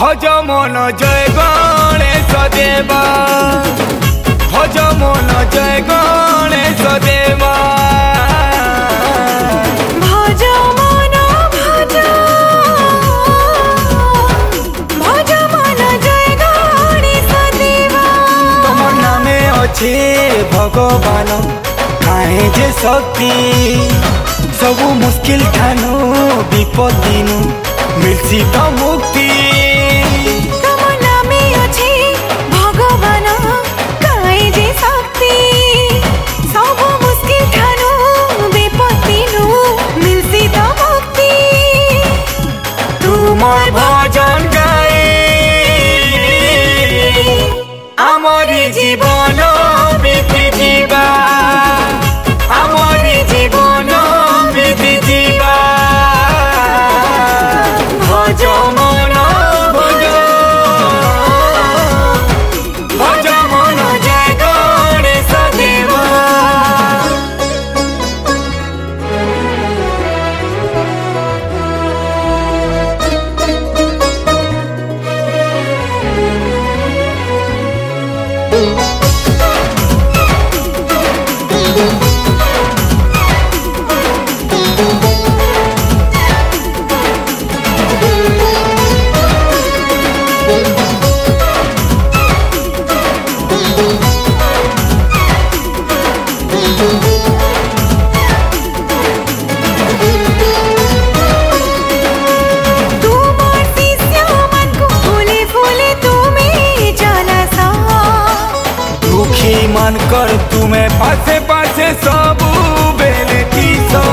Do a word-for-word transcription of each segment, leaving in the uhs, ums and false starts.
भज मन जय गणेश देवा, भज मन जय गणेश देवा। भज मन भज भज मन जय गणेश देवा। तुम नामे अच्छे भगवान काहे जे शक्ति, सबु मुश्किल ठानु विपत्ति नु मिलसी तो मुक्ति। तुम नामे अच्छे भगवान काहे जे शक्ति, सबु मुश्किल ठानु विपत्ति नु मिलसी तो मुक्ति। तुमर भजन गाए आमरी जीवन बीती जीवा, आमरी जीवन बीती जीवा। भज मन भज भज मन जय गणेश देवा। मन कर तुम्हें पासे पासे सबू बेले की सो।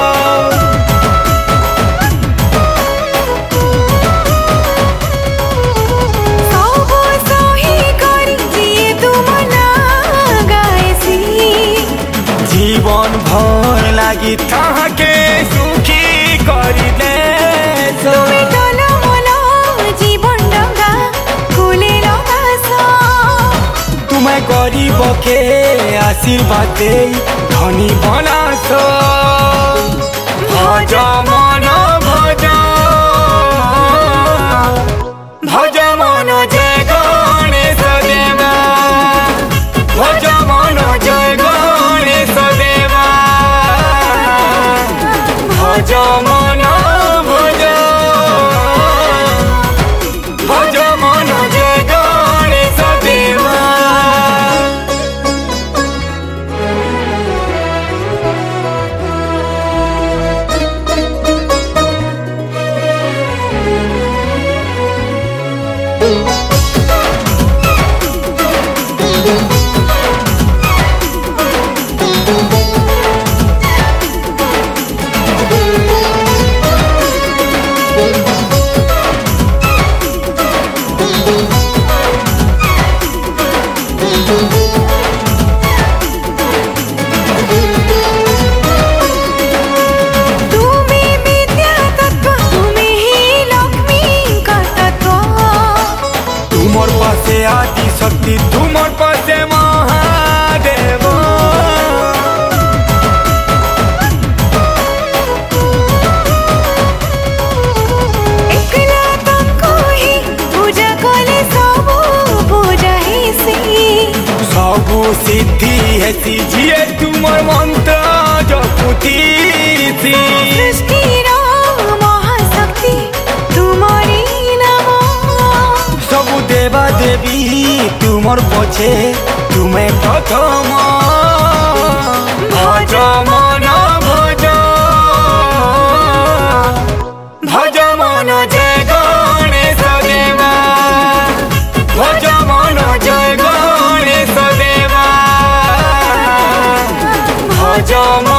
सबो सही करी जिए तुम ना गाएसी, जीवन भर लागी थाके सुखी करी दे। तुम्हें टोलो मोलो जीवन डंगा खुले लगासा, तुम्हें गरीब के आशीर्वाद दे धनी बनास। भज मन भज भज मन जय गणेश देवा, भज मन जय गणेश देवा। भज मन भज भज मन जय गणेश देवा। आदि शक्ति तुमर पासे महादेव। एकला तुमको ही पूजा कले सबु पूजा हेसी, सबु सिद्धि हेसी जिए तुमर मंत्र जपुती। सृष्टि महाशक्ति तुमरी नाम, सबु देवा देवी तुमर पछे तुम्हें प्रथम। भज मन भज भज मन जय गणेश देवा, भज मन जय गणेश देवा। भज